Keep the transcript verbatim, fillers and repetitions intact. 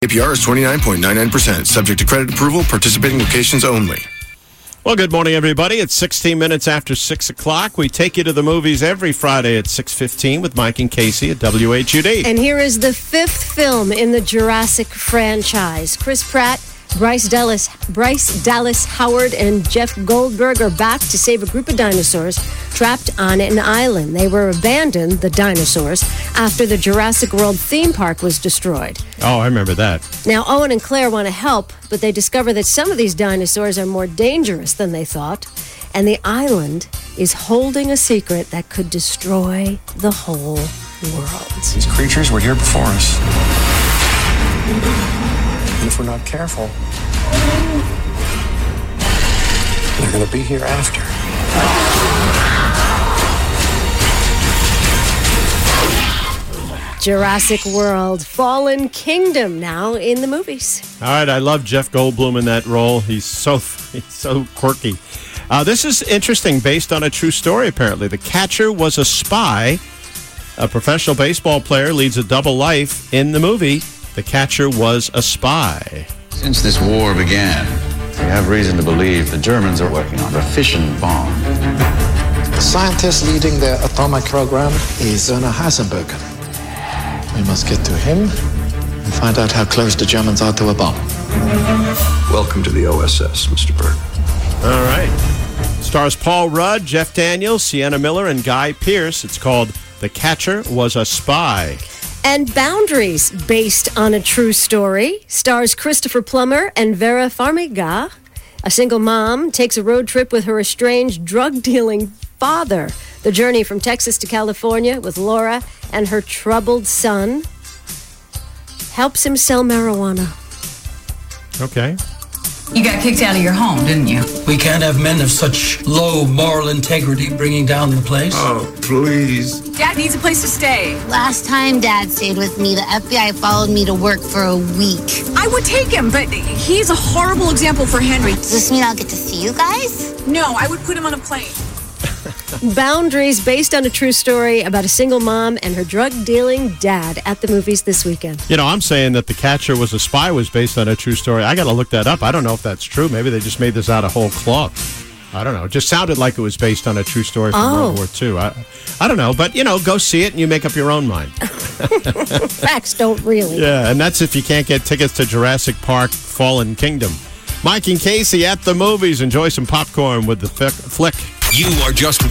A P R is twenty-nine point nine nine percent. Subject to credit approval. Participating locations only. Well, good morning, everybody. It's sixteen minutes after six o'clock. We take you to the movies every Friday at six fifteen with Mike and Casey at W H U D. And here is the fifth film in the Jurassic franchise. Chris Pratt, Bryce Dallas, Bryce Dallas Howard, and Jeff Goldberg are back to save a group of dinosaurs trapped on an island. They were abandoned, the dinosaurs, after the Jurassic World theme park was destroyed. Oh, I remember that. Now, Owen and Claire want to help, but they discover that some of these dinosaurs are more dangerous than they thought, and the island is holding a secret that could destroy the whole world. These creatures were here before us. And if we're not careful, they're going to be here after. Jurassic World Fallen Kingdom now in the movies. All right, I love Jeff Goldblum in that role. He's so he's so quirky. Uh, this is interesting, based on a true story, apparently. The catcher was a spy. A professional baseball player leads a double life in the movie. The catcher was a spy. Since this war began, we have reason to believe the Germans are working on a fission bomb. The scientist leading their atomic program is Werner Heisenberg. We must get to him and find out how close the Germans are to a bomb. Welcome to the O S S, Mister Burke. All right. Stars Paul Rudd, Jeff Daniels, Sienna Miller, and Guy Pearce. It's called The Catcher Was a Spy. And Boundaries, based on a true story, stars Christopher Plummer and Vera Farmiga. A single mom takes a road trip with her estranged drug-dealing father. The journey from Texas to California with Laura and her troubled son helps him sell marijuana. Okay. You got kicked out of your home, didn't you? We can't have men of such low moral integrity bringing down the place. Oh, please. Dad needs a place to stay. Last time Dad stayed with me, the F B I followed me to work for a week. I would take him, but he's a horrible example for Henry. Does this mean I'll get to see you guys? No, I would put him on a plane. Boundaries, based on a true story about a single mom and her drug-dealing dad at the movies this weekend. You know, I'm saying that The Catcher Was a Spy was based on a true story. I got to look that up. I don't know if that's true. Maybe they just made this out of whole cloth. I don't know. It just sounded like it was based on a true story from Oh. World War Two. I, I don't know. But, you know, go see it and you make up your own mind. Facts don't really. Yeah, and that's if you can't get tickets to Jurassic Park Fallen Kingdom. Mike and Casey at the movies. Enjoy some popcorn with the fic- flick. You are just